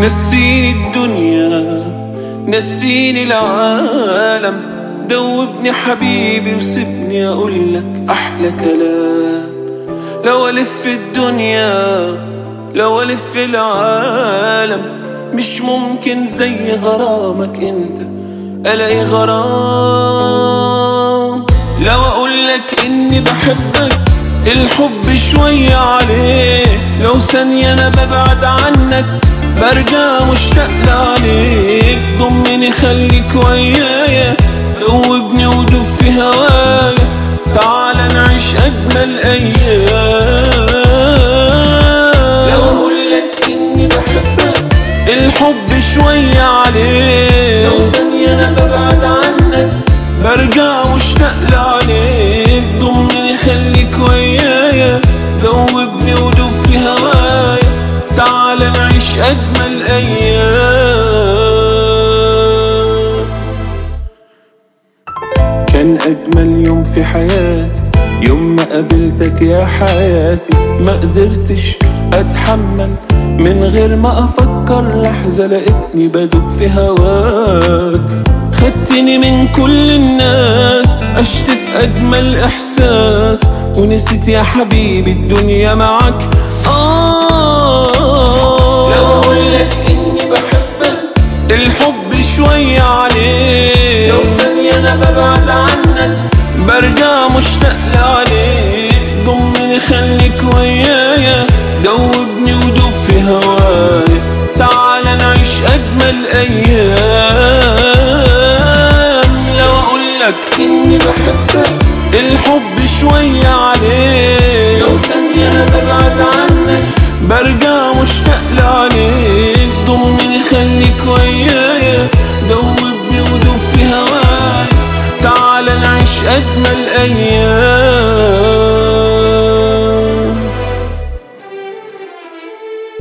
نسيني الدنيا، نسيني العالم، دوبني حبيبي وسيبني أقولك أحلى كلام. لو ألف الدنيا، لو ألف العالم، مش ممكن زي غرامك انت ألاقي غرام. لو أقولك إني بحبك الحب شوية عليك، لو ثانية أنا ببعد عنك برجع مشتاق لعليك. ضمني خليك ويايا، دوبني ودوب في هوايا، تعال نعيش أجمل أيام. لو أقولك إني بحبك الحب شوية عليك، لو ثانية أنا ببعد عنك برجع مشتاق لعليك. ضمني خليك ويايا، دوبني ودوب في هوايا، تعال نعيش أجمل أيام. كان أجمل يوم في حياتي يوم ما قابلتك يا حياتي. ما قدرتش أتحمل من غير ما أفكر لحظة، لقيتني بدوب في هواك. خدتني من كل الناس، عشت في أجمل إحساس، ونسيت يا حبيبي الدنيا معك. لو أقولك إني بحبك الحب شوية عليك، لو ثانية أنا ببعد عنك برجع مشتاق لعليك. ضمني خليك ويايا، دوبني ودوب في هوايا، تعال نعيش أجمل أيام. لو أقولك إني بحبك الحب شوية عليك، لو ثانية أنا ببعد عنك برجع مشتاق لعليك. ضمني خليك ويايا، دوبني ودوب في هوايا، تعال نعيش أجمل أيام.